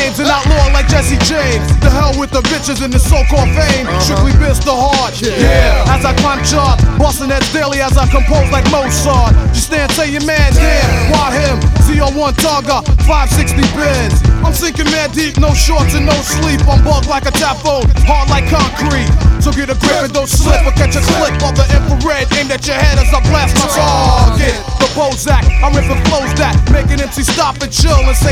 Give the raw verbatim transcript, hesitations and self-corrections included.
names and outlaw like Jesse James. The hell with the bitches and the so-called fame. Strictly biz the hard, yeah. As I climb chart, bustin' heads daily as I compose like Mozart. Just stand, say your man, damn, why him? Z oh one Targa, five sixty bins. I'm sinking mad deep, no shorts and no sleep. I'm bugged like a tap phone, hard like concrete. So get a grip and don't slip or catch a slip of the infrared aimed at your head as I blast my target. The Bozak, I'm ripping flows that make an M C stop and chill and say